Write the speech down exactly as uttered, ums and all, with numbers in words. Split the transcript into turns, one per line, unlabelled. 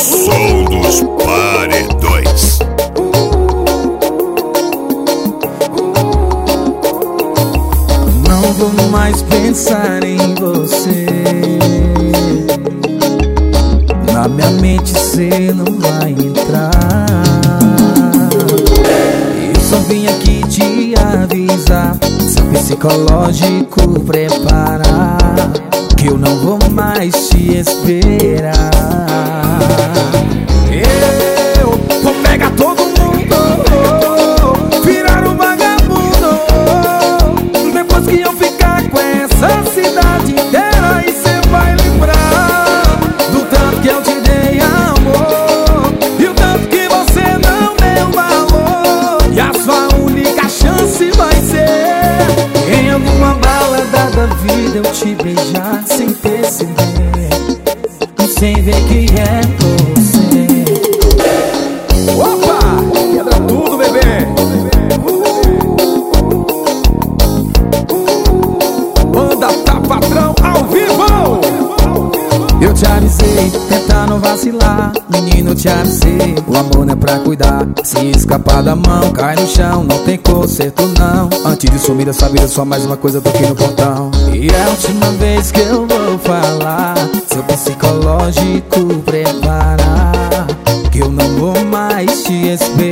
Som dos Paredões.
Não vou mais pensar em você. Na minha mente cê não vai entrar. Eu só vim aqui te avisar, seu psicológico preparar, que eu não vou mais te esperar. Eu vou pegar todo mundo, virar um vagabundo. Depois que eu ficar com essa cidade inteira, aí cê vai lembrar do tanto que eu te dei amor e o tanto que você não deu valor. E a sua única chance vai ser em alguma balada da vida eu te beijar sem perceber, sem ver que é você.
Opa! Quebra tudo, bebê! Banda Tá Patrão ao vivo!
Eu te avisei, tenta não vacilar. Menino, te avisei, o amor não é pra cuidar. Se escapar da mão, cai no chão, não tem conserto não. Antes de sumir dessa vida, só mais uma coisa do que no portão. E é a última vez que eu vou falar, seu psicológico preparar, que eu não vou mais te esperar.